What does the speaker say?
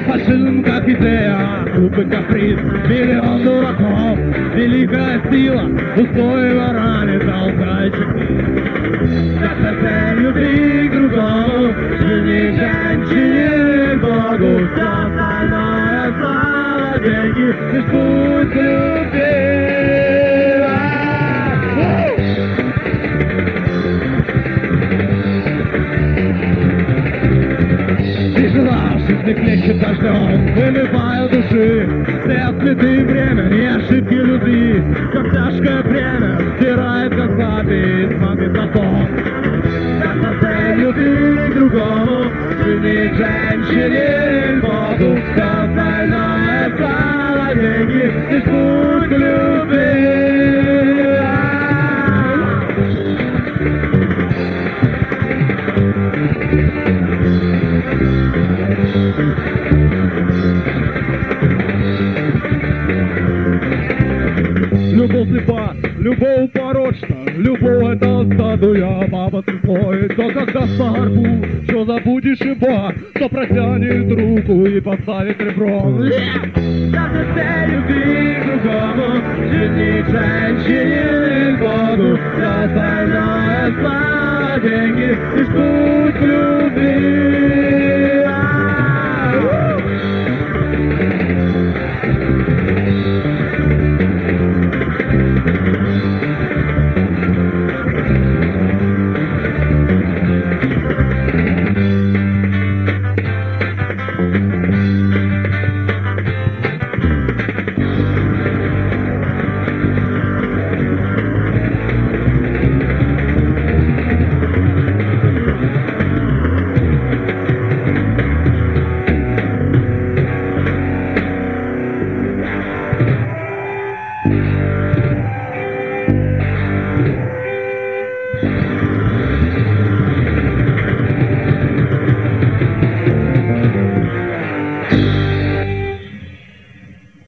фашизм как идея, глупый каприз, миллион дураков, великая сила, пустой морали толкайчик. Наша цель любви к другому, жене, женщине, Богу, все остальное слава, деньги, лишь путь любви. Жизни плещет дождем, вымывая души все цветы времени и ошибки любви. Как тяжкое бремя стирает как память, мамит закон. Как на цель любви к другому, женить женщине, Богу, все остальное слава, деньги, лишь путь к любви. Любовь слепа, любовь порочна, любовь это статуя, баба слепой. То когда старбу, что забудешь его, то протянет руку и поставит ребро. Даже все любви к другому, женить женщине, Богу, все остальное слава, деньги, лишь путь к любви.